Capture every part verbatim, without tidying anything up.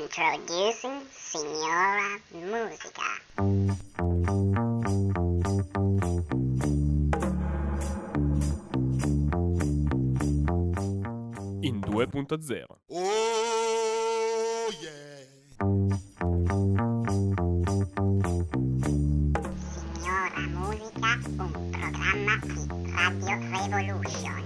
Introducing Signora Musica. In due punto zero. Oh yeah. Signora Musica, un programma di Radio Revolution.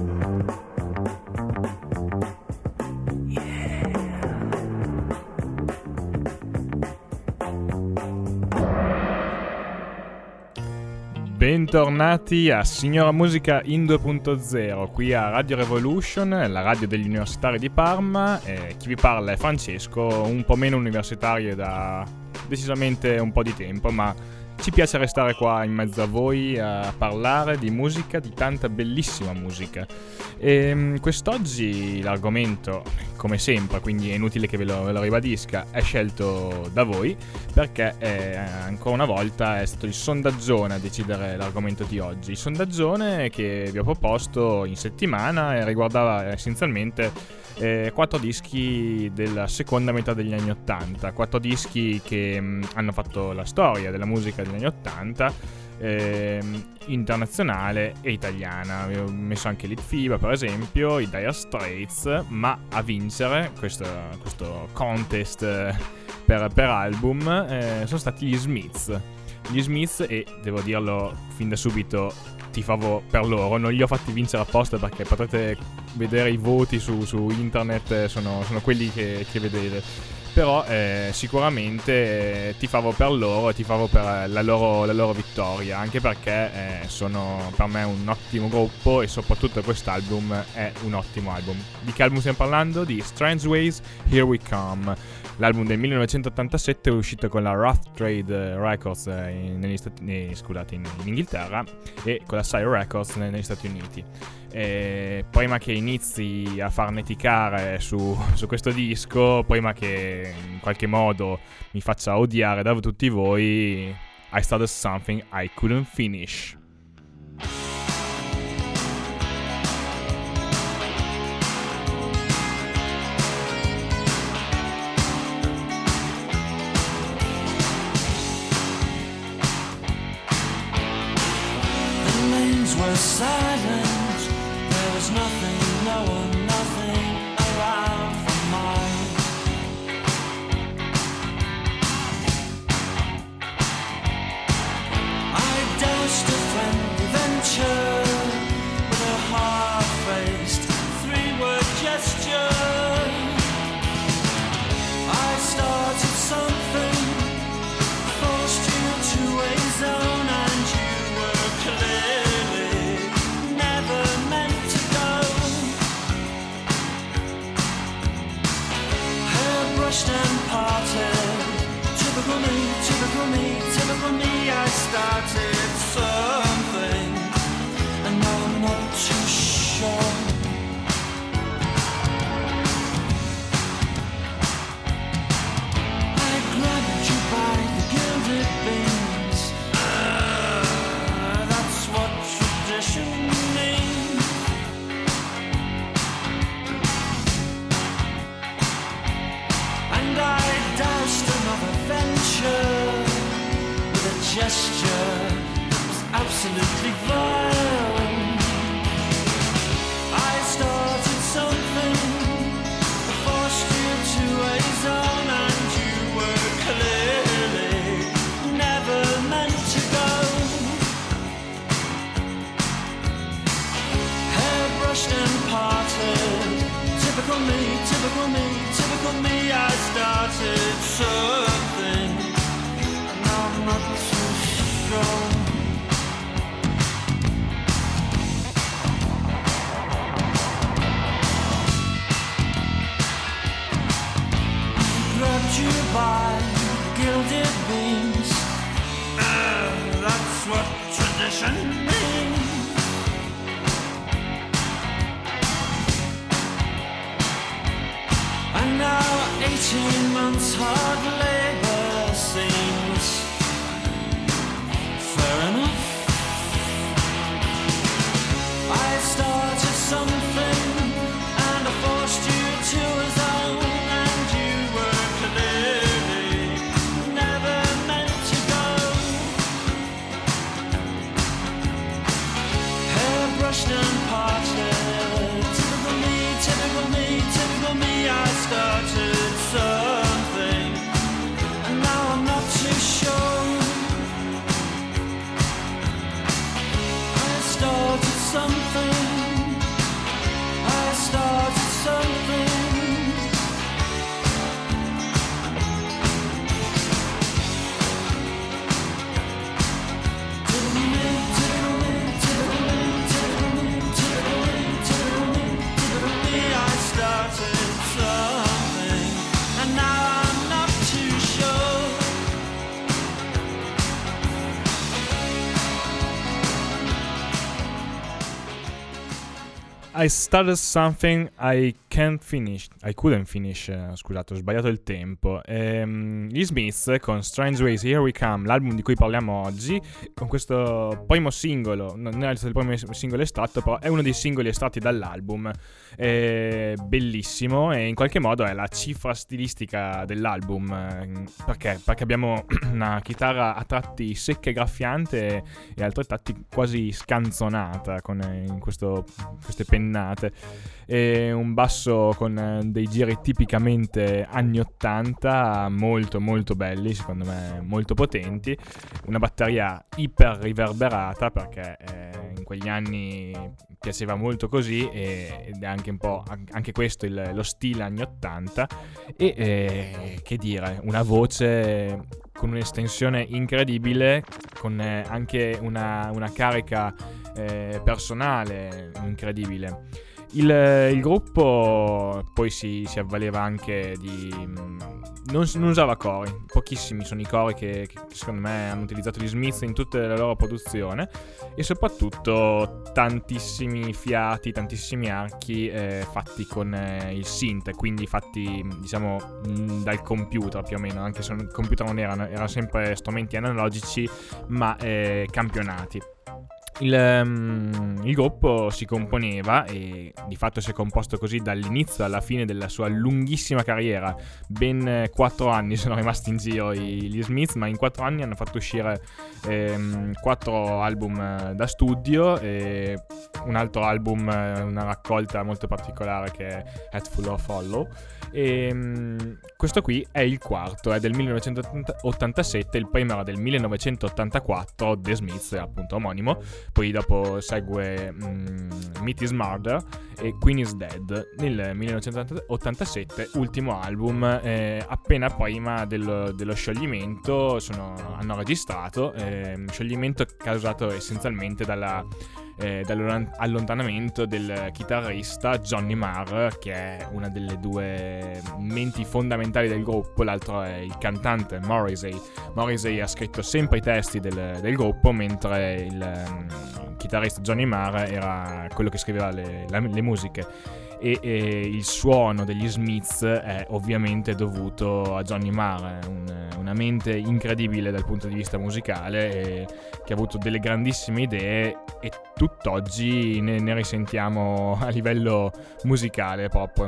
Bentornati a Signora Musica in due punto zero, qui a Radio Revolution, la radio degli universitari di Parma. Eh, chi vi parla è Francesco, un po' meno universitario da decisamente un po' di tempo, ma ci piace restare qua in mezzo a voi a parlare di musica, di tanta bellissima musica. E quest'oggi l'argomento, come sempre, quindi è inutile che ve lo, ve lo ribadisca, è scelto da voi, perché è, ancora una volta è stato il sondaggione a decidere l'argomento di oggi. Il sondaggione che vi ho proposto in settimana e riguardava essenzialmente eh, quattro dischi della seconda metà degli anni ottanta, quattro dischi che mh, hanno fatto la storia della musica degli anni ottanta, eh, internazionale e italiana. Vi ho messo anche Litfiba, per esempio, i Dire Straits, ma a vincere questo, questo contest eh, per, per album eh, sono stati gli Smiths. Gli Smiths, e devo dirlo fin da subito, tifavo per loro, non li ho fatti vincere apposta perché potrete vedere i voti su, su internet, sono, sono quelli che, che vedete. Però eh, sicuramente eh, tifavo per loro, tifavo per la loro, la loro vittoria, anche perché eh, sono per me un ottimo gruppo e soprattutto quest'album è un ottimo album. Di che album stiamo parlando? Di Strange Ways, Here We Come, l'album del millenovecentottantasette, è uscito con la Rough Trade Records in, negli Stati, eh, scusate, in, in Inghilterra, e con la Sire Records negli Stati Uniti. E prima che inizi a farneticare su, su questo disco, prima che in qualche modo mi faccia odiare da tutti voi, I started something I couldn't finish. The lanes were silent. There was nothing, no one, nothing around for mine. I doused a friendly venture with a half-faced three-word gesture. I started something, forced you to a zone, and you were clearly never meant to go. Hair brushed and parted, typical me, typical me, typical me. I started something, and now I'm not too sure. I grabbed you by the gilded beams. Ah, that's what tradition means. And I doused another venture with a gesture that was absolutely vile. I started something, forced you to a zone, and you were clearly never meant to go. Hair brushed and parted, typical me, typical me, typical me. I started something, and now I'm not too sure. Grabbed you by gilded beams. Uh, that's what tradition means. And now eighteen months hard labor seems fair enough. I started something, and I forced you to a zone, and you were I started something I can't finish. I couldn't finish. Uh, scusate, ho sbagliato il tempo. Ehm, gli Smiths con Strange Ways Here We Come, l'album di cui parliamo oggi, con questo primo singolo, non è il primo singolo estratto, però è uno dei singoli estratti dall'album. È bellissimo e in qualche modo è la cifra stilistica dell'album. Perché? Perché abbiamo una chitarra a tratti secca e graffiante e altri tratti quasi scanzonata con in questo, queste pennate, e un basso con dei giri tipicamente anni ottanta, molto molto belli, secondo me molto potenti, una batteria iper riverberata perché eh, in quegli anni piaceva molto così, e, ed è anche un po' anche questo il, lo stile anni ottanta, e eh, che dire, una voce con un'estensione incredibile, con eh, anche una, una carica eh, personale incredibile. Il, il gruppo poi si, si avvaleva anche di... Non, non usava cori, pochissimi sono i cori che, che secondo me hanno utilizzato gli Smiths in tutta la loro produzione, e soprattutto tantissimi fiati, tantissimi archi eh, fatti con eh, il synth, quindi fatti diciamo mh, dal computer più o meno, anche se il computer non erano, erano sempre strumenti analogici ma eh, campionati. Il, um, il gruppo si componeva, e di fatto si è composto così dall'inizio alla fine della sua lunghissima carriera. Ben quattro anni sono rimasti in giro i, gli Smiths, ma in quattro anni hanno fatto uscire ehm, quattro album da studio e un altro album, una raccolta molto particolare che è Hatful of Hollow. E um, questo qui è il quarto, è del millenovecentottantasette, il primo era del millenovecentottantaquattro, The Smiths, appunto omonimo. Poi dopo segue um, Meat is Murder e Queen is Dead nel millenovecentottantasette, ultimo album. Eh, appena prima dello, dello scioglimento sono, hanno registrato, eh, scioglimento causato essenzialmente dalla Eh, dall'allontanamento del chitarrista Johnny Marr, che è una delle due menti fondamentali del gruppo. L'altro è il cantante Morrissey. Morrissey ha scritto sempre i testi del, del gruppo, mentre il um, chitarrista Johnny Marr era quello che scriveva le, la, le musiche. E, e il suono degli Smiths è ovviamente dovuto a Johnny Marr, un, una mente incredibile dal punto di vista musicale, e, che ha avuto delle grandissime idee, e tutt'oggi ne, ne risentiamo a livello musicale proprio.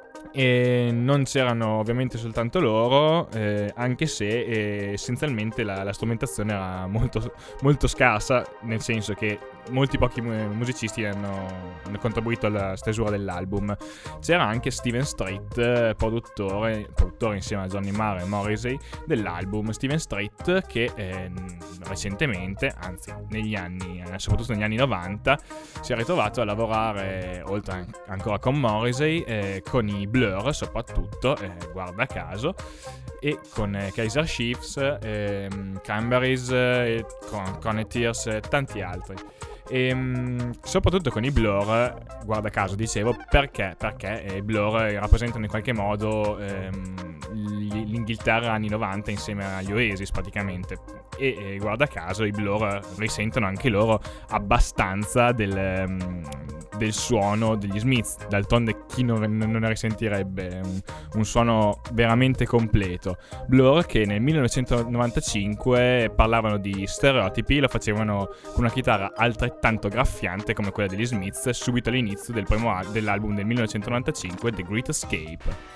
E non c'erano ovviamente soltanto loro, eh, anche se eh, essenzialmente la, la strumentazione era molto, molto scarsa, nel senso che molti pochi musicisti hanno, hanno contribuito alla stesura dell'album. C'era anche Steven Strait, produttore, produttore insieme a Johnny Marr e Morrissey dell'album. Steven Strait che eh, recentemente, anzi negli anni, soprattutto negli anni novanta, si è ritrovato a lavorare, oltre ancora con Morrissey, eh, con i Blur soprattutto, eh, guarda caso, e con eh, Kaiser Chiefs, eh, Cranberries, eh, con Coneteers e tanti altri. E um, soprattutto con i Blur, guarda caso dicevo, perché? Perché i Blur rappresentano in qualche modo ehm, l'Inghilterra anni novanta insieme agli Oasis praticamente, e, e guarda caso i Blur risentono anche loro abbastanza del, um, del suono degli Smiths. D'altronde chi non, non ne risentirebbe un, un suono veramente completo. Blur che nel millenovecentonovantacinque parlavano di stereotipi, lo facevano con una chitarra altrettanto tanto graffiante come quella degli Smiths subito all'inizio del primo al- dell'album del millenovecentonovantacinque, The Great Escape.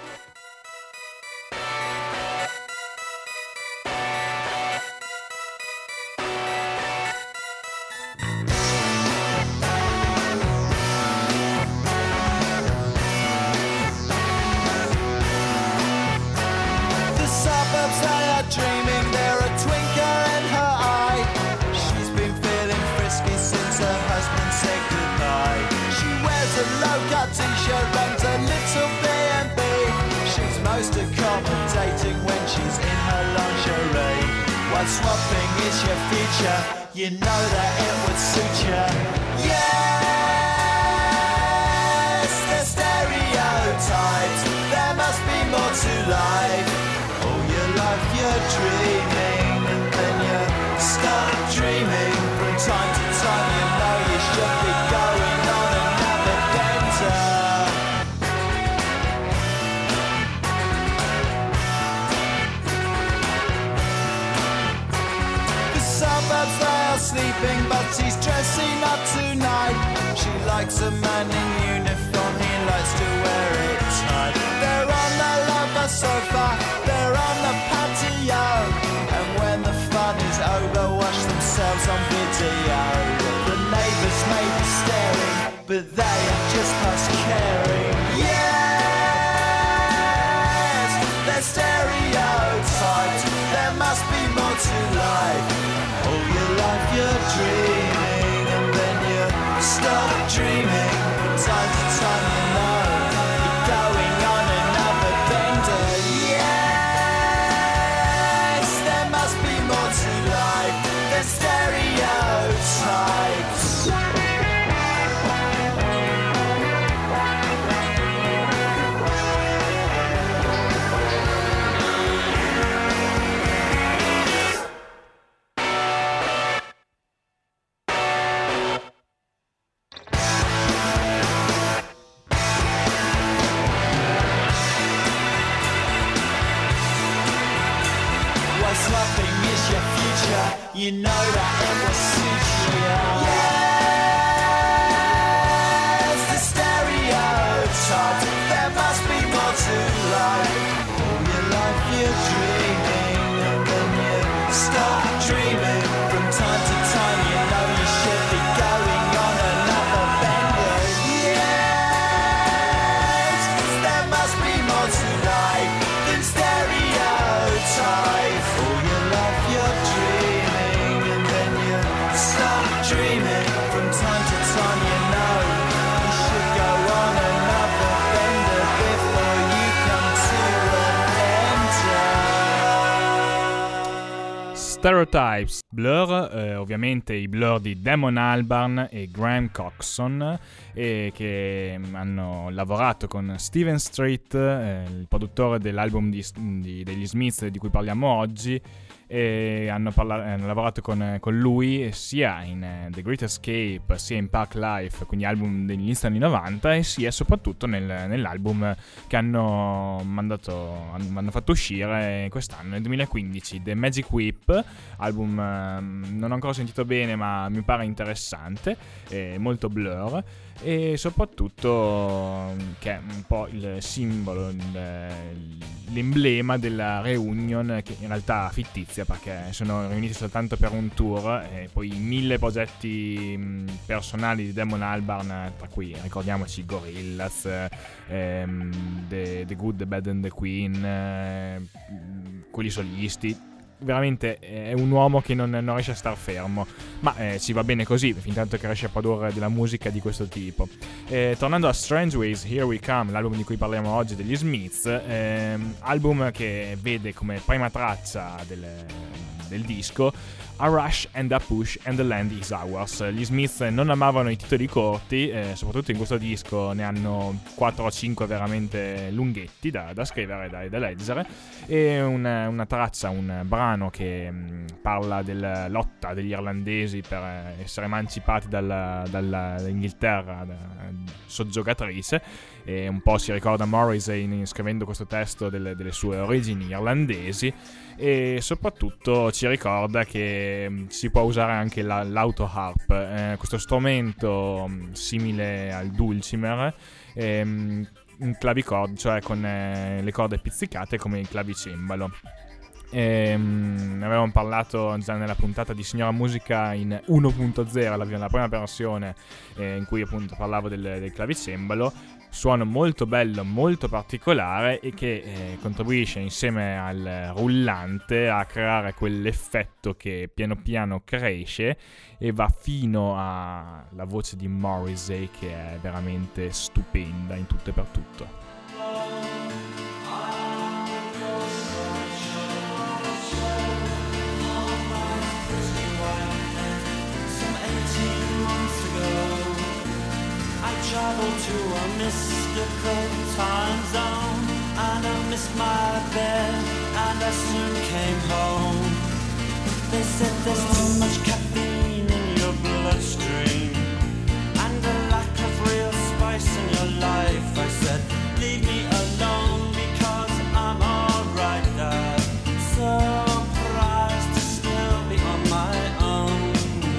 Swapping is your future, you know that it would suit you. Yes, the stereotypes, there must be more to life. All your life you're dreaming, and then you start dreaming. From time to time you know you should be going on another while sleeping, but she's dressing up tonight. She likes a man in uniform, he likes to wear it tight. They're on the lover sofa, they're on the patio, and when the fun is over, watch themselves on video. The neighbours may be staring, but they are just past caring. Yes, they're stereotypes, there must be more to life. All your life you're dreaming, and then you stop dreaming. From time to time you know you're going on another bender. Yes, there must be more to life than stereotypes. You know that it will suit you. Yes, the stereotypes, there must be more to life. All your life you're dreaming, and then you stop dreaming. From time to time you know you should be going on another bender. Yes, there must be more to life than stereotypes. All your life you're dreaming, stop dreaming. From time to time you know you should go on another bender before you come to an ender. Stereotypes, Blur, eh, ovviamente i Blur di Damon Albarn e Graham Coxon, eh, che hanno lavorato con Steven Street, eh, il produttore dell'album di, di, degli Smiths di cui parliamo oggi, e hanno, parla- hanno lavorato con, con lui sia in uh, The Great Escape sia in Park Life, quindi album degli inizio anni novanta, e sia soprattutto nel, nell'album che hanno mandato hanno, hanno fatto uscire quest'anno, nel duemilaquindici, The Magic Whip, album uh, non ho ancora sentito bene ma mi pare interessante, eh, molto Blur, e soprattutto che è un po' il simbolo, il, l'emblema della reunion, che in realtà è fittizia perché sono riuniti soltanto per un tour, e poi mille progetti personali di Damon Albarn, tra cui ricordiamoci Gorillaz, ehm, the, the Good, The Bad and The Queen, eh, quelli solisti. Veramente è un uomo che non, non riesce a star fermo, ma eh, ci va bene così, fin tanto che riesce a produrre della musica di questo tipo. Eh, tornando a Strange Ways, Here We Come, l'album di cui parliamo oggi degli Smiths, ehm, album che vede come prima traccia del, del disco A Rush and a Push and the Land is Ours. Gli Smiths non amavano i titoli corti, eh, soprattutto in questo disco ne hanno quattro o cinque veramente lunghetti da, da scrivere, da, da leggere, e una, una traccia, un brano che mh, parla della lotta degli irlandesi per essere emancipati dalla, dall'Inghilterra da, soggiogatrice, e un po' si ricorda Morrissey scrivendo questo testo delle, delle sue origini irlandesi, e soprattutto ci ricorda che si può usare anche la, l'auto-harp, eh, questo strumento simile al dulcimer, ehm, un clavichord, cioè con eh, le corde pizzicate come il clavicembalo. E, um, ne avevamo parlato già nella puntata di Signora Musica in uno punto zero, la, la prima versione, eh, in cui appunto parlavo del, del clavicembalo. Suono molto bello, molto particolare, e che eh, contribuisce insieme al rullante a creare quell'effetto che piano piano cresce e va fino alla voce di Morrissey, che è veramente stupenda in tutto e per tutto. Traveled to a mystical time zone, and I missed my bed, and I soon came home. They said there's too much caffeine in your bloodstream, and a lack of real spice in your life. I said, leave me alone, because I'm alright, Dad. Surprised to still be on my own.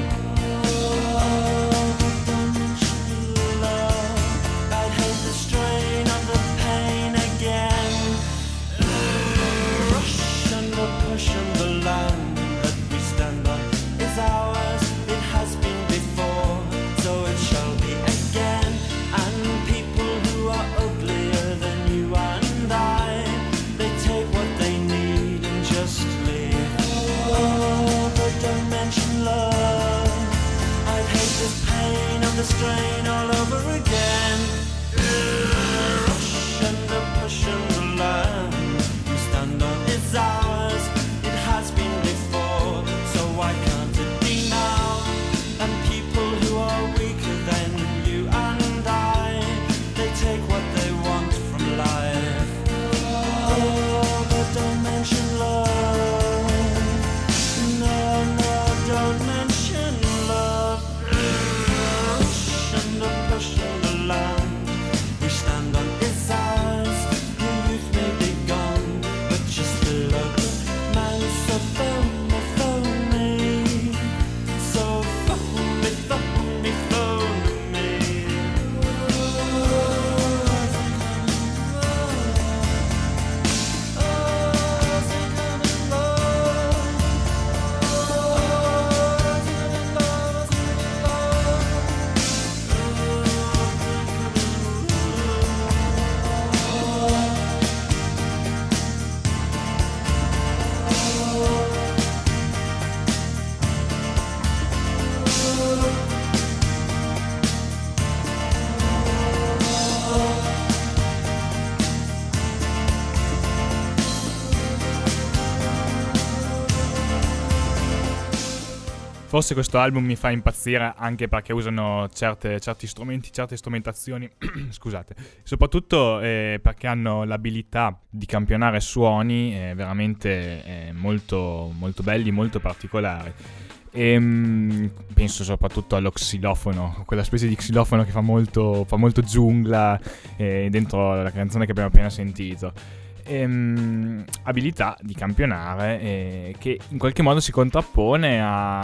forse questo album mi fa impazzire anche perché usano certe, certi strumenti, certe strumentazioni, scusate, soprattutto eh, perché hanno l'abilità di campionare suoni eh, veramente eh, molto, molto belli, molto particolari. E, mh, penso soprattutto allo xilofono, quella specie di xilofono che fa molto, fa molto giungla eh, dentro la canzone che abbiamo appena sentito. E, mh, abilità di campionare eh, che in qualche modo si contrappone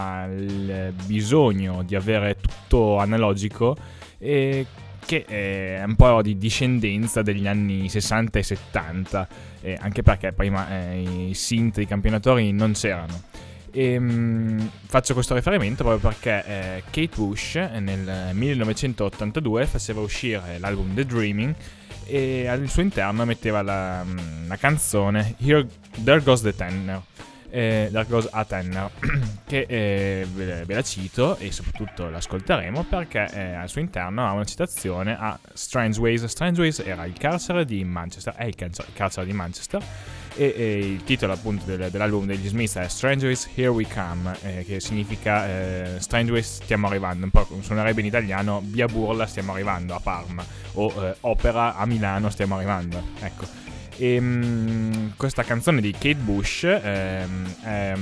al bisogno di avere tutto analogico e che è un po' di discendenza degli anni sessanta e settanta, eh, anche perché prima eh, i synth, i campionatori non c'erano. E, mh, faccio questo riferimento proprio perché eh, Kate Bush nel millenovecentottantadue faceva uscire l'album The Dreaming e al suo interno metteva la, la canzone Here, There Goes the Tenor, eh, There Goes a Tenor, che eh, ve, ve la cito e soprattutto l'ascolteremo perché eh, al suo interno ha una citazione a Strangeways. Strangeways era il carcere di Manchester, è il carcere di Manchester. E, e il titolo appunto del, dell'album degli Smith è Strangeways Here We Come, eh, che significa eh, Strangeways stiamo arrivando, un po' suonerebbe in italiano via Burla stiamo arrivando a Parma o eh, Opera a Milano stiamo arrivando, ecco. E mh, questa canzone di Kate Bush eh, è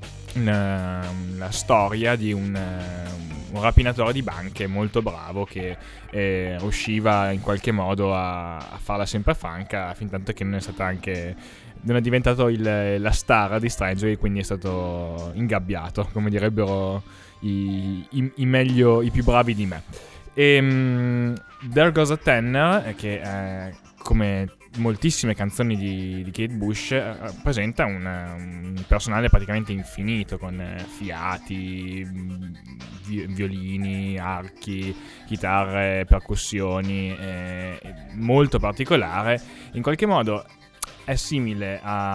una, la storia di un, un rapinatore di banche molto bravo che eh, riusciva in qualche modo a, a farla sempre franca, fin tanto che non è stata anche non è diventato il, la star di Strange, quindi è stato ingabbiato, come direbbero i, i, i meglio, i più bravi di me. E um, There Goes a Tenor, che eh, come moltissime canzoni di, di Kate Bush eh, presenta un, un personale praticamente infinito con eh, fiati, vi, violini, archi, chitarre, percussioni, eh, molto particolare. In qualche modo è simile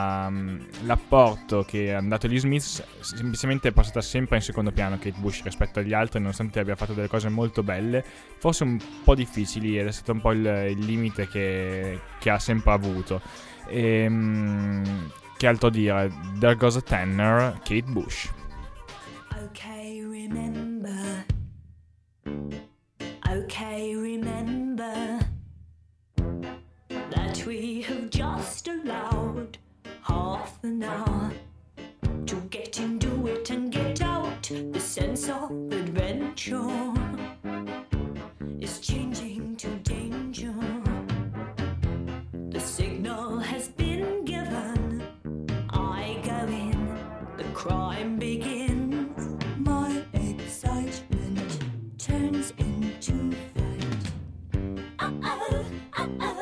all'apporto che hanno dato gli Smiths, semplicemente è passata sempre in secondo piano Kate Bush rispetto agli altri, nonostante abbia fatto delle cose molto belle, forse un po' difficili, ed è stato un po' il, il limite che, che ha sempre avuto. E, che altro dire? There Goes a Tenor, Kate Bush. Okay, remember. Okay, remember that we have just allowed half an hour to get into it and get out. The sense of adventure is changing to danger. The signal has been given. I go in, the crime begins. My excitement turns into fight. Uh-oh, uh-oh.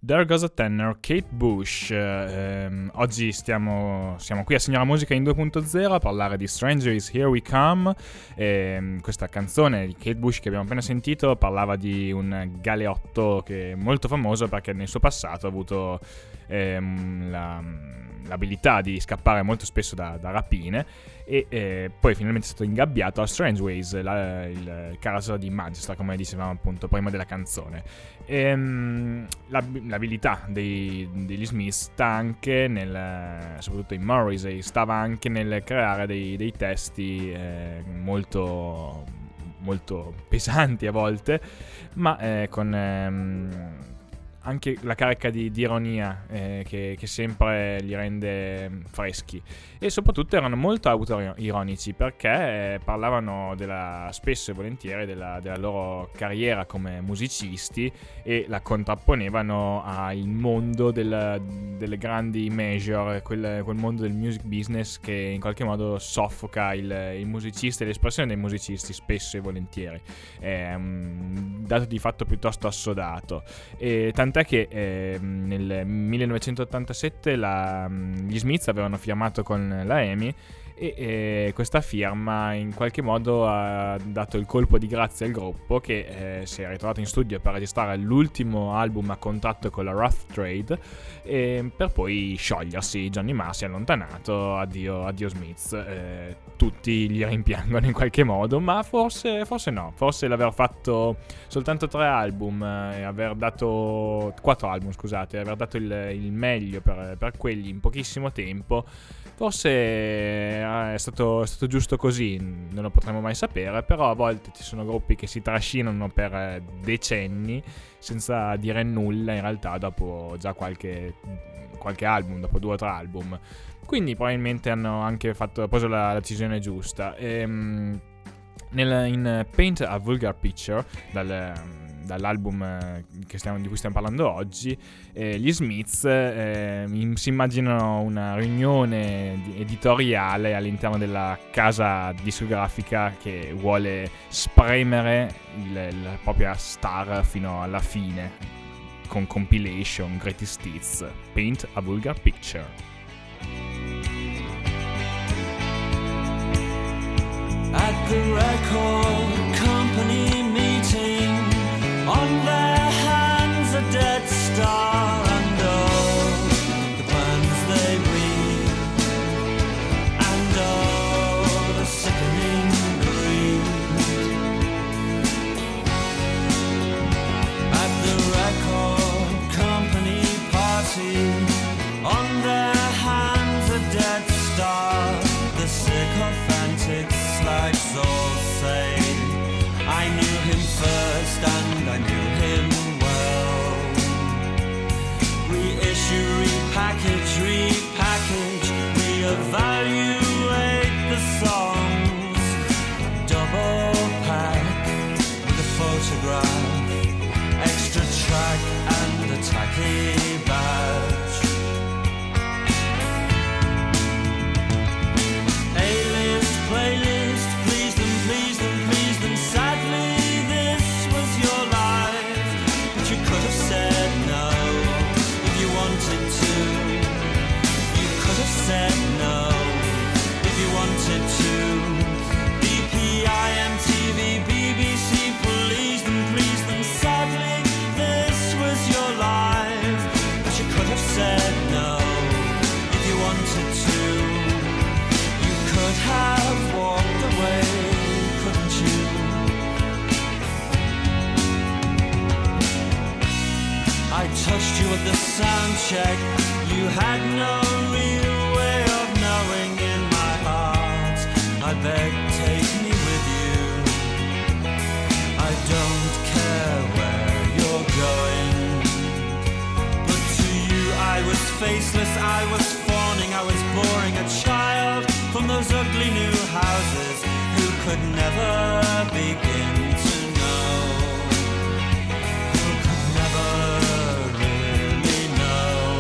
There Goes a Tenor, Kate Bush. Eh, oggi stiamo, siamo qui a Signora Musica in due punto zero a parlare di Stranger Is Here We Come. Eh, questa canzone di Kate Bush che abbiamo appena sentito parlava di un galeotto che è molto famoso perché nel suo passato ha avuto ehm, la, l'abilità di scappare molto spesso da, da rapine e eh, poi finalmente è stato ingabbiato a Strangeways, la, il caso di Manchester, come dicevamo appunto prima della canzone. E, um, l'abilità dei, degli Smith sta anche nel, soprattutto in Morrissey, stava anche nel creare dei, dei testi eh, molto molto pesanti a volte, ma eh, con ehm, anche la carica di, di ironia eh, che, che sempre li rende freschi, e soprattutto erano molto autoironici perché eh, parlavano della, spesso e volentieri della, della loro carriera come musicisti e la contrapponevano al mondo del, delle grandi major, quel, quel mondo del music business che in qualche modo soffoca il, il musicista e l'espressione dei musicisti spesso e volentieri. È un dato di fatto piuttosto assodato, e tant'è che eh, nel millenovecentottantasette la, gli Smith avevano firmato con la EMI e eh, questa firma in qualche modo ha dato il colpo di grazia al gruppo, che eh, si è ritrovato in studio per registrare l'ultimo album a contratto con la Rough Trade, e per poi sciogliersi. Johnny Marr si è allontanato, addio, addio Smith. Eh, tutti gli rimpiangono in qualche modo, ma forse, forse no, forse l'aver fatto soltanto tre album e eh, aver dato quattro album, scusate, aver dato il, il meglio per, per quelli in pochissimo tempo, forse è stato, è stato giusto così, non lo potremo mai sapere, però a volte ci sono gruppi che si trascinano per decenni senza dire nulla in realtà dopo già qualche, qualche album, dopo due o tre album. Quindi probabilmente hanno anche fatto, preso la, la decisione giusta. E, nel, in Paint a Vulgar Picture, dal, dall'album che stiamo, di cui stiamo parlando oggi, eh, gli Smiths eh, si immaginano una riunione editoriale all'interno della casa discografica che vuole spremere il, la propria star fino alla fine con compilation Greatest Hits. Paint a Vulgar Picture. At the record company meeting, on their hands a dead star, and oh, the plans they read, and oh, the sickening greed. At the record company party, on their hands a dead star, the sycophantic slides all say, I knew him first and I knew him well. Reissue, repackage, repackage, reevaluate the songs. Double pack with a photograph, extra track and a tacky badge. A-list, playlist, please them, please them, please them. Sadly, this was your life, but you could have said no if you wanted to. You could have said no if you wanted to. B P I, M T V, B B C, please them, please them. Sadly, this was your life, but you could have said no if you wanted to. You could have walked away, couldn't you? I touched you at the sound check. You had no real way of knowing in my heart. I beg, take me with you. I don't care where you're going, but to you I was faceless, I was fawning, I was boring, a child from those ugly new houses who could never begin to know, who could never really know.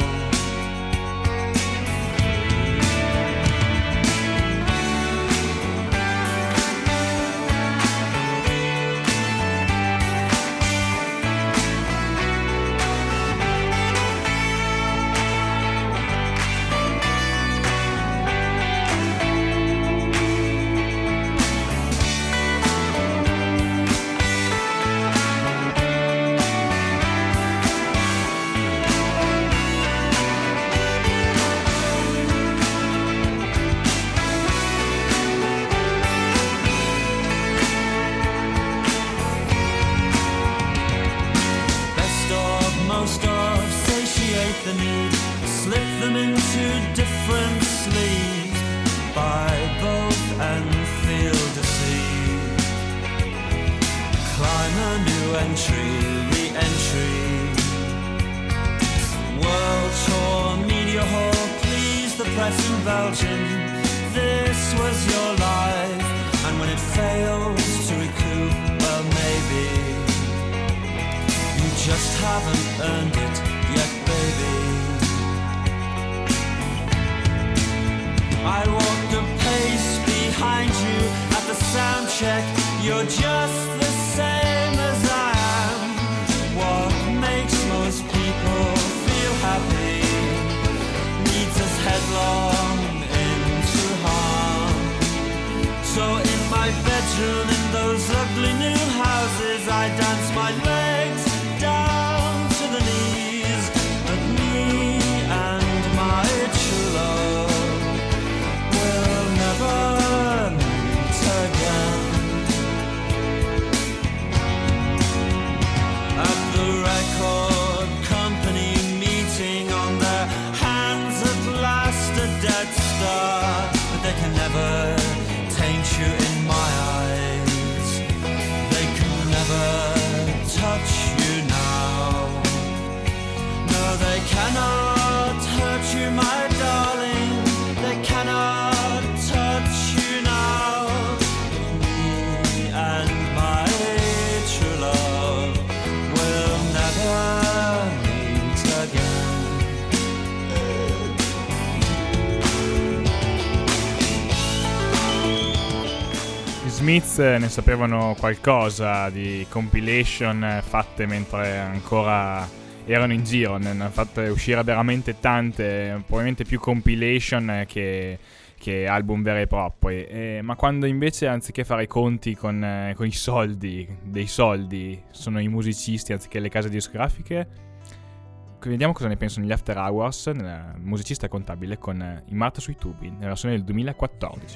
into different sleeves by both and feel deceived. Climb a new entry, re-entry. World tour, media hall, please the press in Belgium. This was your life, and when it fails to recoup, well maybe you just haven't earned it yet, baby. I walked a pace behind you at the sound check. You're just the same as I am. What makes most people feel happy leads us headlong into harm. So in my bedroom, in those ugly new houses, I dance my legs down to the knees. But me and my true love will never meet again. At the record company meeting, on their hands at last a dead star. But they can never taint you in my eyes. They can never touch you now. No, they cannot hurt you, my darling. They cannot touch you now. Me and my true love will never meet again. Gli Smiths ne sapevano qualcosa di compilation fatte mentre ancora erano in giro, ne hanno fatte uscire veramente tante, probabilmente più compilation che, che album veri e propri. E, ma quando invece, anziché fare i conti con, eh, con i soldi, dei soldi, sono i musicisti anziché le case discografiche, vediamo cosa ne pensano gli After Hours, musicista contabile, con eh, I Marta sui tubi, nella versione del duemilaquattordici.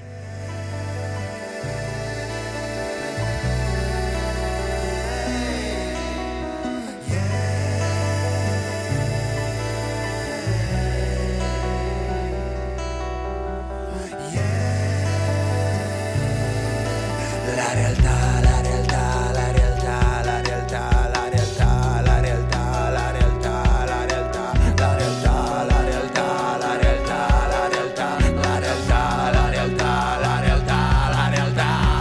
La realtà, la realtà, la realtà, la realtà, la realtà, la realtà, la realtà, la realtà, la realtà, la realtà, la realtà, la realtà, la realtà, la realtà, la realtà, la realtà.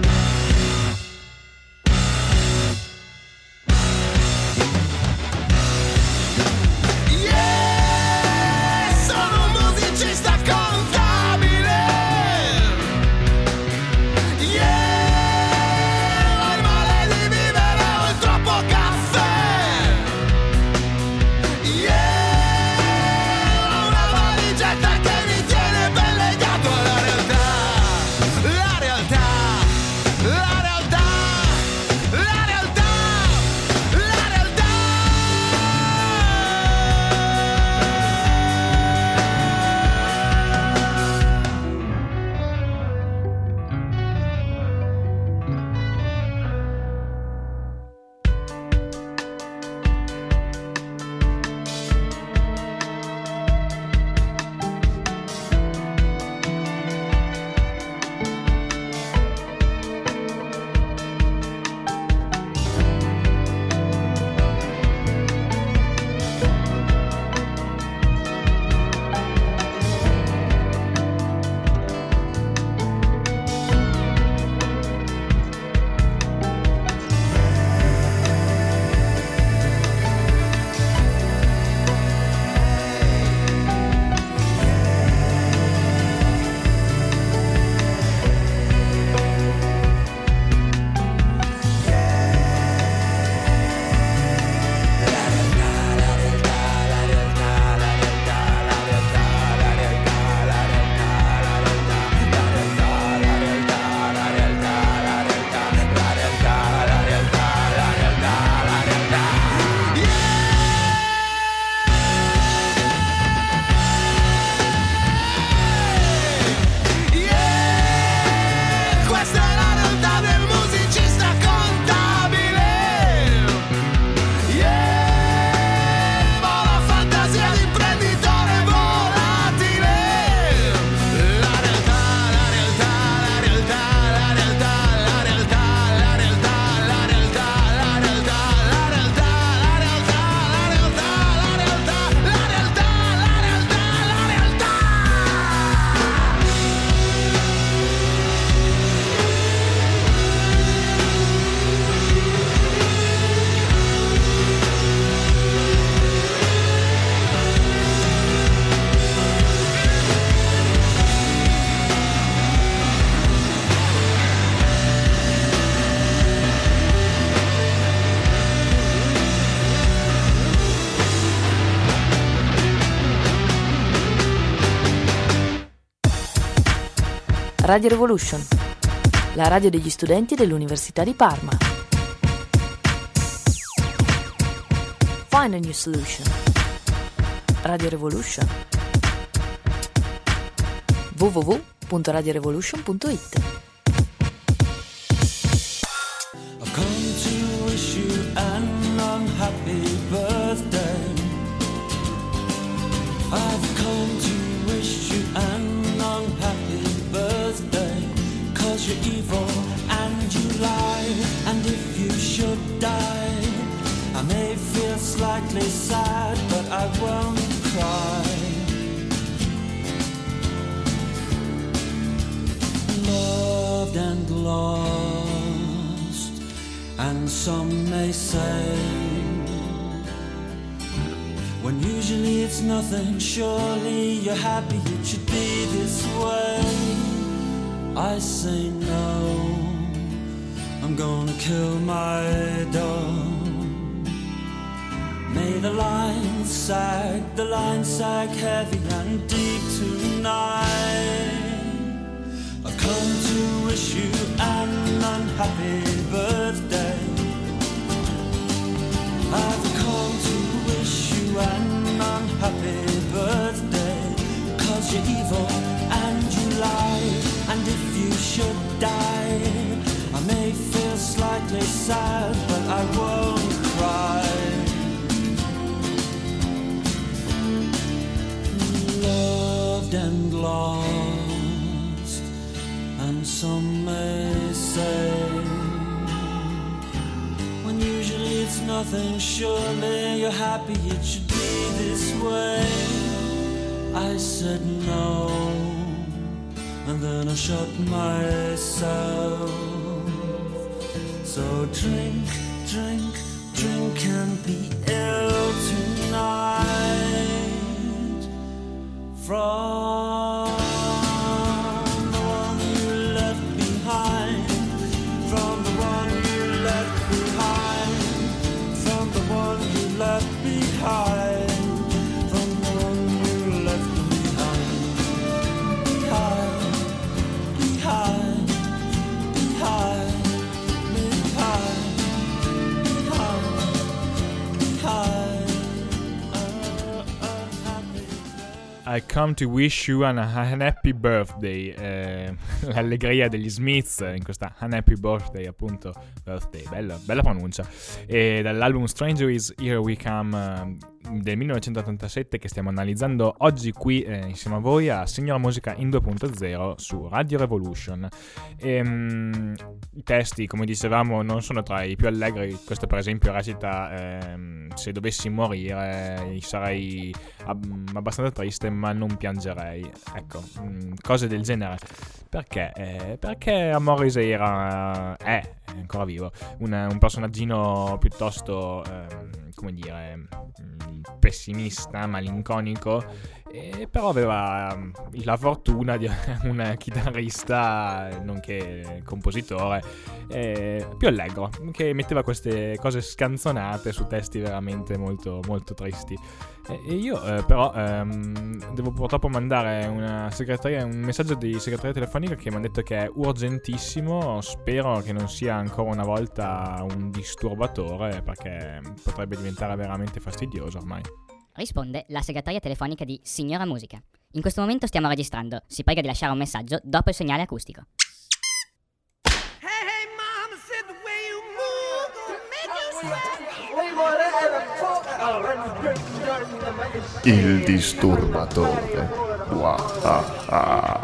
Yeah, sono un musicista contabile. Yeah. Radio Revolution, la radio degli studenti dell'Università di Parma. Find a new solution. Radio Revolution. w w w punto radio revolution punto i t. I've come to wish you an unhappy birthday. I've come to wish you an unhappy birthday. 'Cause you're evil and you lie, and if you should die, I may feel slightly sad, but I won't cry. Loved and lost, and some may say, when usually it's nothing, surely you're happy it should be this way. I say no, I'm gonna kill my dog. May the line sag, the line sag heavy and deep tonight. I've come to wish you an unhappy birthday. I've come to wish you an unhappy birthday. 'Cause you're evil and you lie, and if you should die, I may feel slightly sad, but I won't cry. Loved and lost, and some may say, when usually it's nothing, surely you're happy it should be this way. I said no, and then I shut myself. So drink, drink, drink and be ill tonight. From the one you left behind, from the one you left behind, from the one you left behind, from the one you left behind, behind, behind, behind, behind, behind. I come to wish you an, an happy birthday. Eh, l'allegria degli Smiths in questa an happy birthday, appunto. Birthday, bella, bella pronuncia. E dall'album Stranger Is Here We Come eh, del millenovecentottantasette, che stiamo analizzando oggi qui eh, insieme a voi a Signora Musica in due punto zero su Radio Revolution. E, um, i testi, come dicevamo, non sono tra i più allegri. Questo per esempio recita eh, se dovessi morire sarei ab- abbastanza triste ma non piangerei, ecco, mh, cose del genere. Perché? Eh, perché Morrissey era è ancora vivo, un, un personaggino piuttosto eh, come dire mh, pessimista, malinconico, e però aveva um, la fortuna di un chitarrista nonché compositore eh, più allegro, che metteva queste cose scanzonate su testi veramente molto molto tristi. E io eh, però ehm, devo purtroppo mandare una segreteria, un messaggio di segreteria telefonica che mi ha detto che è urgentissimo. Spero che non sia ancora una volta un disturbatore, perché potrebbe diventare veramente fastidioso ormai. Risponde la segretaria telefonica di Signora Musica. In questo momento stiamo registrando. Si prega di lasciare un messaggio dopo il segnale acustico. Il disturbatore. Wow. Ah, ah.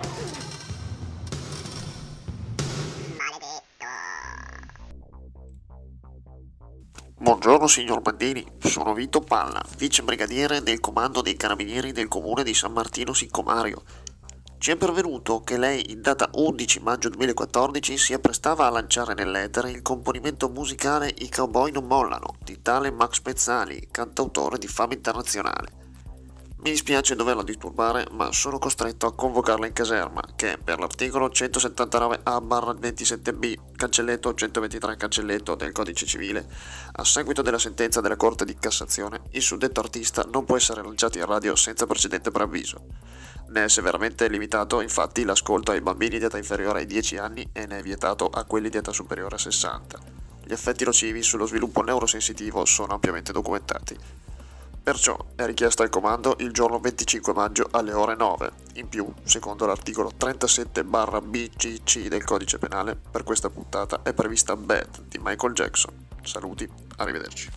Buongiorno signor Bandini, sono Vito Palla, vice brigadiere del comando dei carabinieri del comune di San Martino Siccomario. Ci è pervenuto che lei in data undici maggio duemilaquattordici si apprestava a lanciare nell'etere il componimento musicale I Cowboy Non Mollano di tale Max Pezzali, cantautore di fama internazionale. Mi dispiace doverla disturbare, ma sono costretto a convocarla in caserma, che per l'articolo centosettantanove A ventisette B, cancelletto centoventitré cancelletto del Codice Civile, a seguito della sentenza della Corte di Cassazione, il suddetto artista non può essere lanciato in radio senza precedente preavviso. Ne è severamente limitato infatti l'ascolto ai bambini di età inferiore ai dieci anni e ne è vietato a quelli di età superiore a sessanta. Gli effetti nocivi sullo sviluppo neurosensitivo sono ampiamente documentati. Perciò è richiesto al comando il giorno venticinque maggio alle ore nove. In più, secondo l'articolo trentasette barra B G C del codice penale, per questa puntata è prevista Bad di Michael Jackson. Saluti, arrivederci.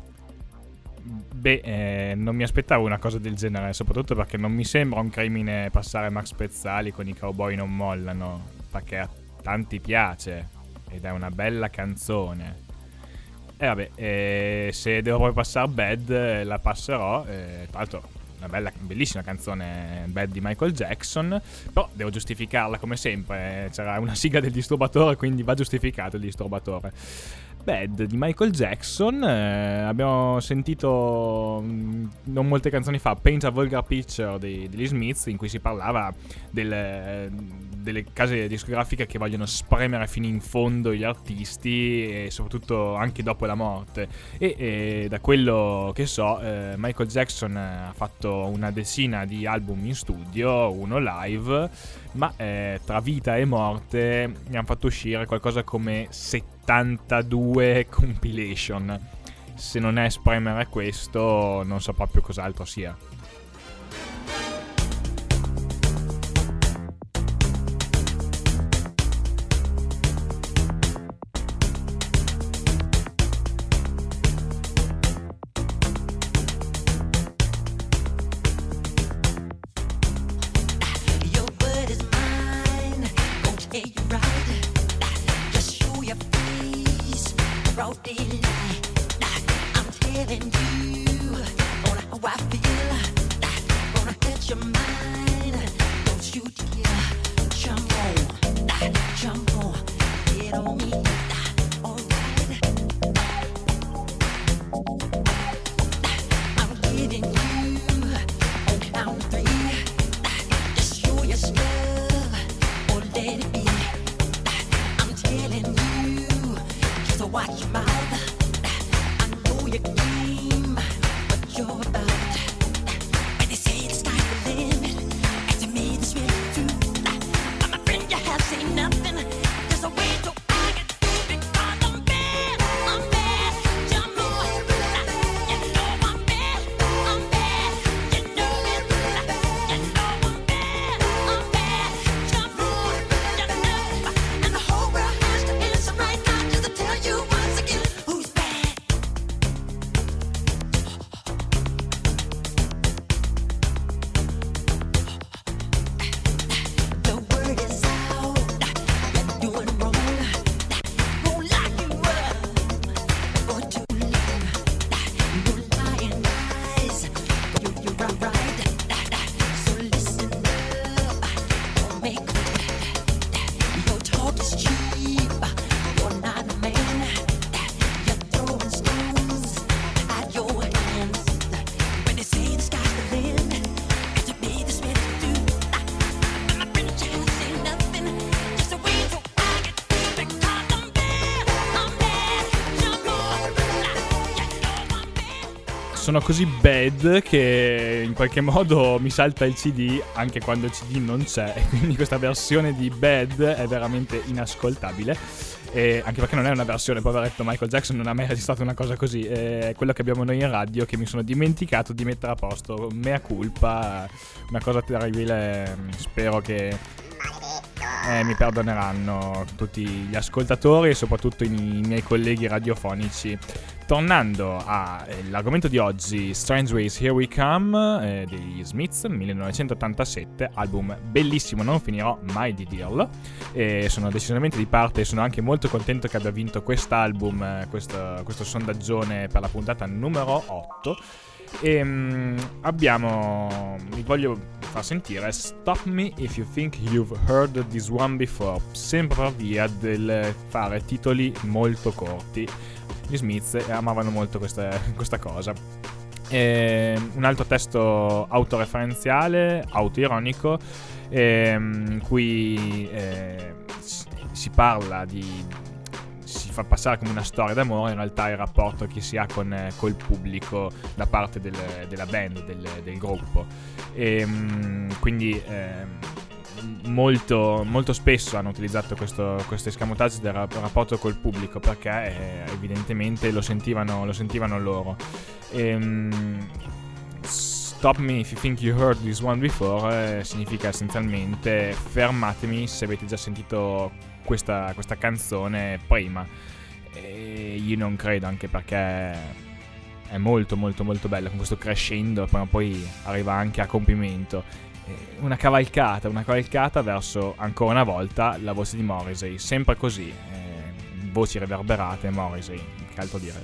Beh, eh, non mi aspettavo una cosa del genere, soprattutto perché non mi sembra un crimine passare Max Pezzali con I Cowboy Non Mollano, perché a tanti piace ed è una bella canzone. E eh, vabbè, eh, se devo poi passare Bad, eh, la passerò. Eh, tra l'altro, una bella, bellissima canzone Bad di Michael Jackson. Però devo giustificarla come sempre. C'era una sigla del disturbatore, quindi va giustificato il disturbatore. Bad di Michael Jackson. Eh, abbiamo sentito mh, non molte canzoni fa Paint a Vulgar Picture di, degli Smiths, in cui si parlava del, delle case discografiche che vogliono spremere fino in fondo gli artisti e soprattutto anche dopo la morte. E, e da quello che so, eh, Michael Jackson ha fatto una decina di album in studio, uno live, ma eh, tra vita e morte ne hanno fatto uscire qualcosa come settantadue compilation. Se non è spremere questo, non so proprio cos'altro sia. Sono così bad che in qualche modo mi salta il C D anche quando il C D non c'è, e quindi questa versione di Bad è veramente inascoltabile. E anche perché non è una versione, poveretto Michael Jackson non ha mai registrato una cosa così, è quello che abbiamo noi in radio che mi sono dimenticato di mettere a posto, mea culpa, una cosa terribile. Spero che eh, mi perdoneranno tutti gli ascoltatori e soprattutto i miei colleghi radiofonici. Tornando all'argomento di oggi, Strange Ways Here We Come eh, degli Smiths, millenovecentottantasette, album bellissimo, non finirò mai di dirlo, e sono decisamente di parte e sono anche molto contento che abbia vinto quest'album, eh, questo, questo sondaggione per la puntata numero otto. E um, abbiamo, vi voglio far sentire Stop Me If You Think You've Heard This One Before, sempre per via del fare titoli molto corti. Gli Smiths amavano molto questa, questa cosa. E un altro testo autoreferenziale, autoironico, in cui eh, si parla di... si fa passare come una storia d'amore, in realtà è il rapporto che si ha con eh, col pubblico da parte del, della band, del, del gruppo. E, mh, quindi eh, molto, molto spesso hanno utilizzato questo, questo escamotage del rapporto col pubblico, perché eh, evidentemente lo sentivano, lo sentivano loro. E, mh, Stop me if you think you heard this one before eh, significa essenzialmente fermatemi se avete già sentito questa, questa canzone prima. E io non credo, anche perché è molto molto molto bella, con questo crescendo, poi, poi arriva anche a compimento. Una cavalcata, una cavalcata verso ancora una volta la voce di Morrissey, sempre così, eh, voci reverberate, Morrissey, che altro dire.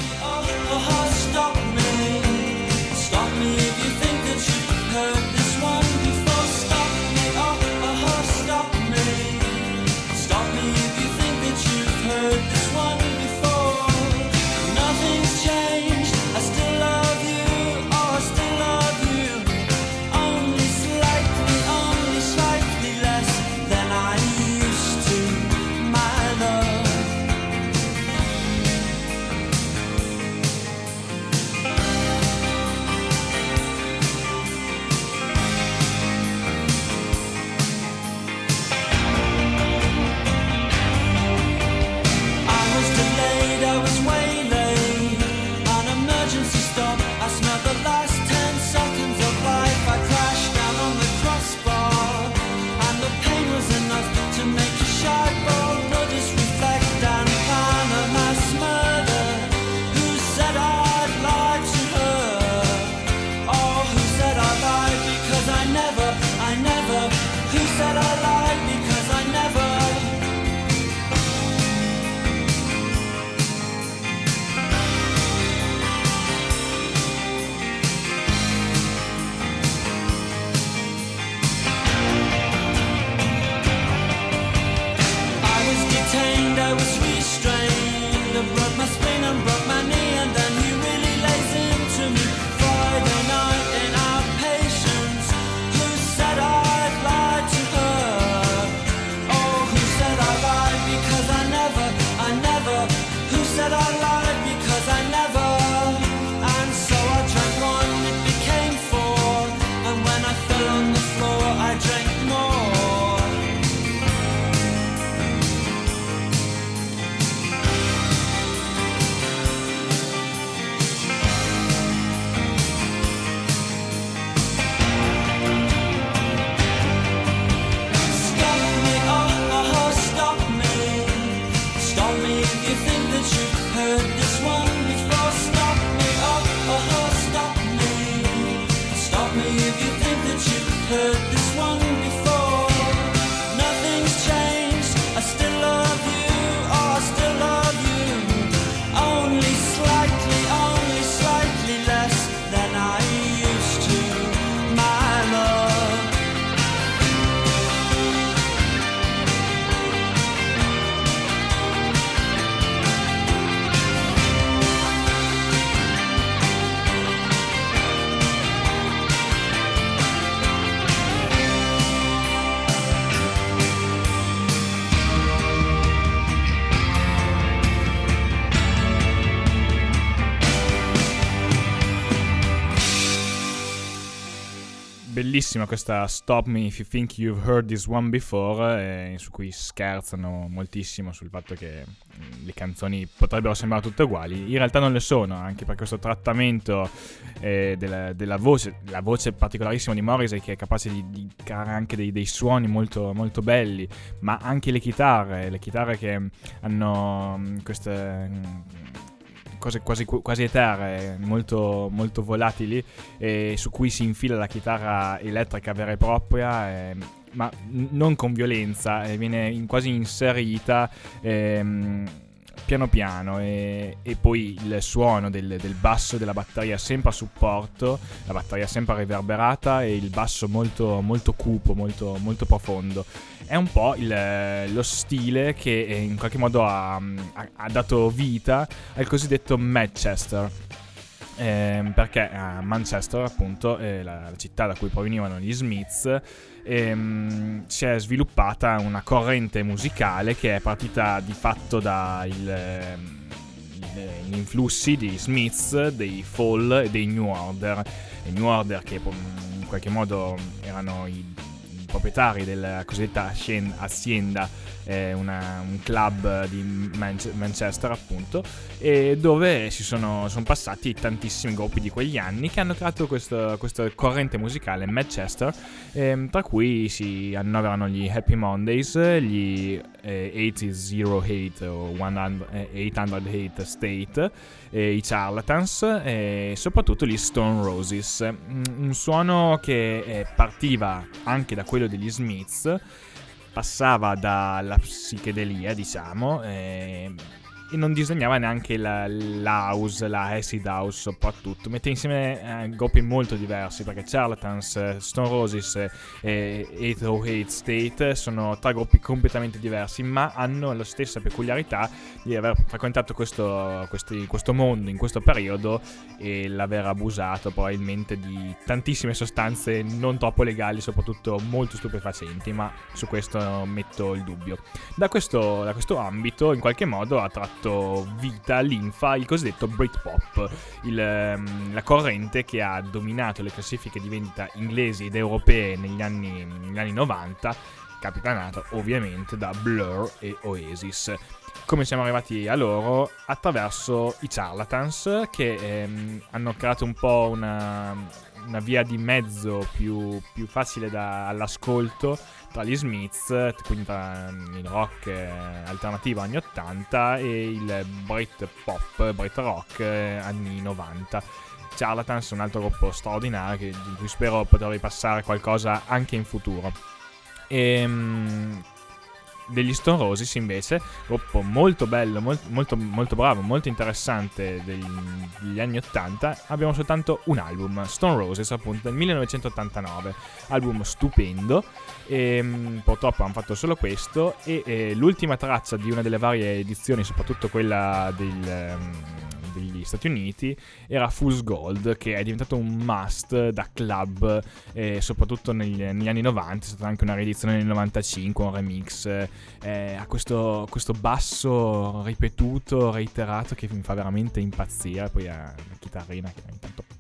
Stop me if you think that you've heard this one before. Stop me, oh, oh, oh, stop me. Stop me if you think that you've heard this one before. Nothing's changed, I still love you, oh, I still love you. Only slightly, only slightly less than I used to, my love. Bellissima questa Stop Me If You Think You've Heard This One Before, eh, su cui scherzano moltissimo sul fatto che mh, le canzoni potrebbero sembrare tutte uguali. In realtà non le sono, anche per questo trattamento eh, della, della voce, la voce particolarissima di Morrissey, che è capace di, di creare anche dei, dei suoni molto, molto belli, ma anche le chitarre, le chitarre che hanno mh, queste... Mh, cose quasi, quasi eteree, molto, molto volatili, e su cui si infila la chitarra elettrica vera e propria, eh, ma n- non con violenza, eh, viene in, quasi inserita ehm, piano piano, e, e poi il suono del, del basso e della batteria sempre a supporto, la batteria sempre riverberata e il basso molto, molto cupo, molto, molto profondo. È un po' il, lo stile che in qualche modo ha, ha, ha dato vita al cosiddetto Manchester. ehm, perché a Manchester, appunto, eh, la, la città da cui provenivano gli Smiths, ehm, si è sviluppata una corrente musicale che è partita di fatto dai gli influssi dei Smiths, dei Fall e dei New Order. I New Order che in qualche modo erano i, i proprietari della cosiddetta Hacienda, eh, una, un club di Man- Manchester appunto, e dove si sono, sono passati tantissimi gruppi di quegli anni che hanno creato questo, questa corrente musicale Manchester, eh, tra cui si annoverano gli Happy Mondays, gli eh, ottocentotto o ottocentotto State, eh, i Charlatans e soprattutto gli Stone Roses, un suono che eh, partiva anche da quello degli Smiths, passava dalla psichedelia, diciamo, e, e non disegnava neanche la, l'house, la acid house soprattutto. Mette insieme eh, gruppi molto diversi, perché Charlatans, Stone Roses e ottocentotto State sono tre gruppi completamente diversi, ma hanno la stessa peculiarità di aver frequentato questo, questi, questo mondo in questo periodo e l'aver abusato probabilmente di tantissime sostanze non troppo legali, soprattutto molto stupefacenti, ma su questo metto il dubbio. Da questo, da questo ambito in qualche modo ha tratto vita, linfa, il cosiddetto Britpop, il, la corrente che ha dominato le classifiche di vendita inglesi ed europee negli anni, negli anni novanta, capitanata ovviamente da Blur e Oasis. Come siamo arrivati a loro? Attraverso i Charlatans, che ehm, hanno creato un po' una, una via di mezzo più, più facile da, all'ascolto tra gli Smiths, quindi tra il rock eh, alternativo anni ottanta e il Brit pop, Brit rock eh, anni novanta. Charlatans è un altro gruppo straordinario che, di cui spero poter ripassare qualcosa anche in futuro. E degli Stone Roses invece, gruppo molto bello, molto, molto, molto bravo, molto interessante degli, degli anni ottanta, abbiamo soltanto un album, Stone Roses appunto del millenovecentottantanove, album stupendo, e mh, purtroppo hanno fatto solo questo, e, e l'ultima traccia di una delle varie edizioni, soprattutto quella del... Um, degli Stati Uniti, era Fool's Gold, che è diventato un must da club, eh, soprattutto negli, negli anni novanta. È stata anche una riedizione nel novantacinque, un remix, eh, ha questo, questo basso ripetuto, reiterato, che mi fa veramente impazzire. Poi ha la chitarrina che ogni tanto...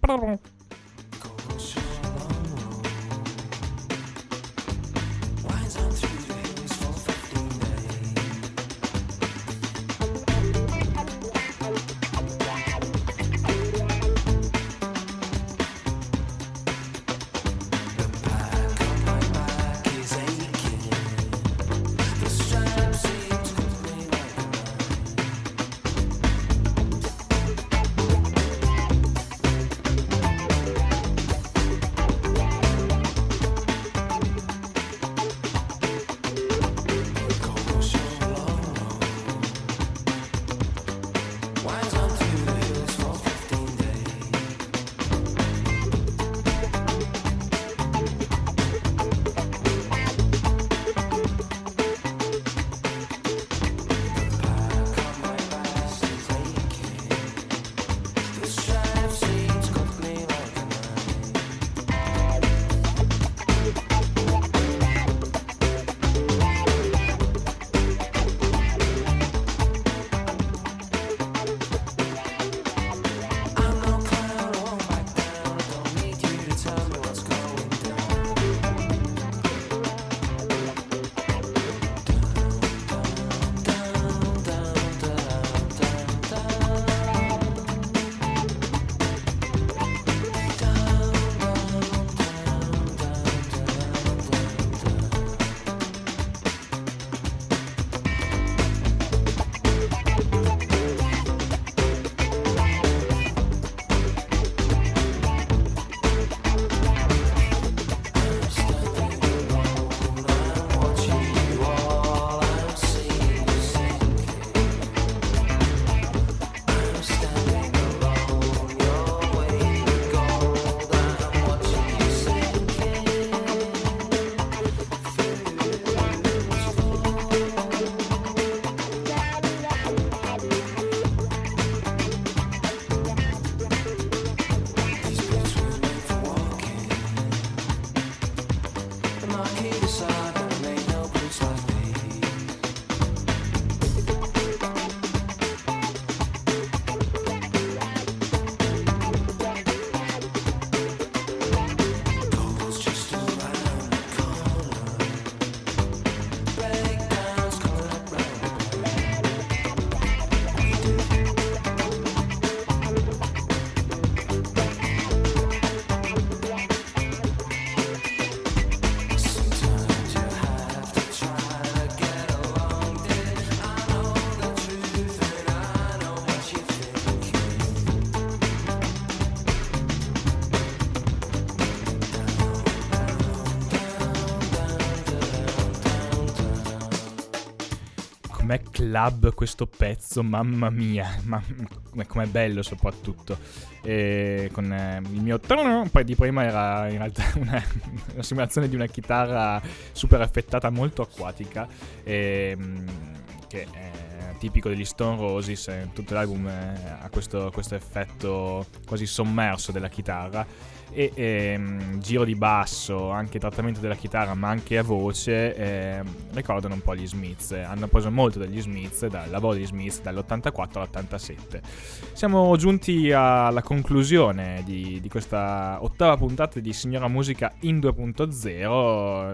Com'è club questo pezzo, mamma mia, ma com'è bello soprattutto. E con eh, il mio poi di prima era in realtà una, una simulazione di una chitarra super effettata, molto acquatica, e, che è tipico degli Stone Roses. Tutto l'album ha questo, questo effetto quasi sommerso della chitarra. E ehm, giro di basso, anche trattamento della chitarra, ma anche a voce, eh, ricordano un po' gli Smiths. Hanno preso molto dagli Smiths, dal lavoro degli Smiths, dall'ottantaquattro all'ottantasette. Siamo giunti alla conclusione di, di questa ottava puntata di Signora Musica in due punto zero.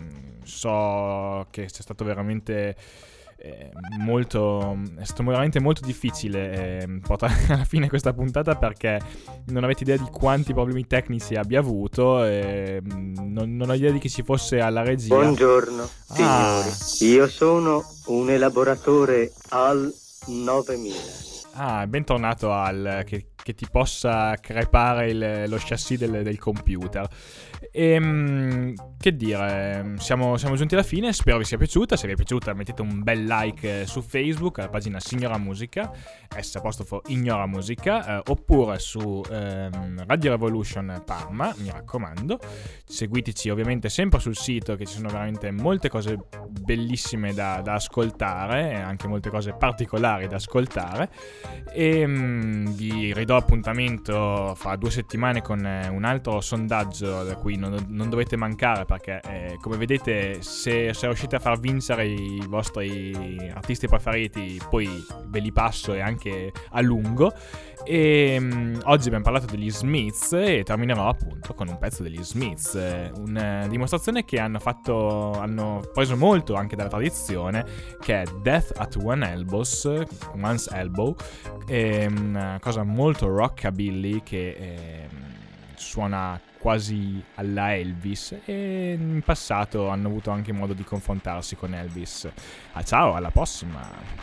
So che sia stato veramente Eh, molto è stato veramente molto difficile eh, portare alla fine questa puntata, perché non avete idea di quanti problemi tecnici abbia avuto, eh, non, non ho idea di chi ci fosse alla regia. Buongiorno ah. signori, io sono un elaboratore al novemila. Ah, bentornato Al, che, che ti possa crepare il, lo chassis del, del computer. E, che dire, siamo, siamo giunti alla fine, spero vi sia piaciuta. Se vi è piaciuta mettete un bel like su Facebook alla pagina Signora Musica, S apostrofo Ignora Musica, eh, oppure su ehm, Radio Revolution Parma, mi raccomando. Seguiteci ovviamente sempre sul sito, che ci sono veramente molte cose bellissime da, da ascoltare, e anche molte cose particolari da ascoltare. E mh, vi ridò appuntamento fra due settimane con eh, un altro sondaggio da cui non, non dovete mancare, perché eh, come vedete, se, se riuscite a far vincere i vostri artisti preferiti, poi ve li passo, e anche a lungo. E mh, oggi abbiamo parlato degli Smiths, e terminerò appunto con un pezzo degli Smiths, eh, una dimostrazione che hanno fatto, hanno preso molto anche dalla tradizione, che è Death at One Elbows, One's Elbow. È una cosa molto rockabilly che eh, suona quasi alla Elvis, e in passato hanno avuto anche modo di confrontarsi con Elvis. Ah, ciao, alla prossima.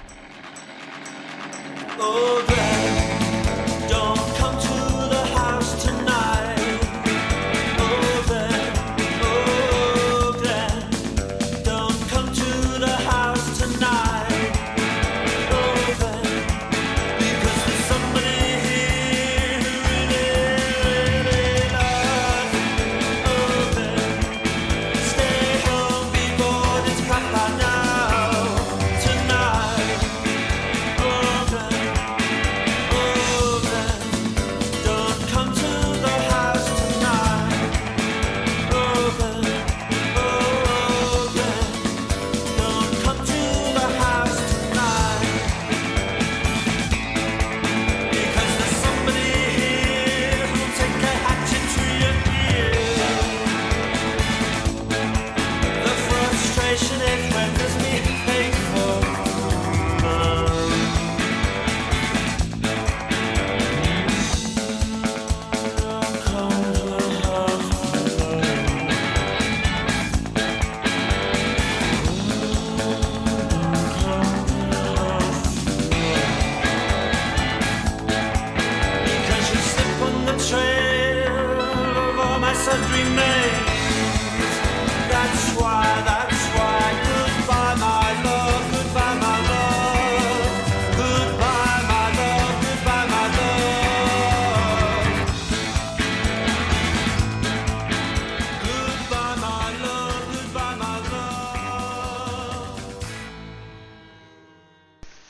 Oh, Dad, don't come to the house tonight. Oh, Dad, oh, Dad, don't come to the house tonight. Oh, Dad, because there's somebody here who really, really loves you. Oh, Dad, stay home before it's past by now tonight. Oh, Dad.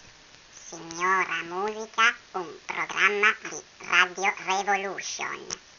Signora Musica, un programma di Radio Revolution.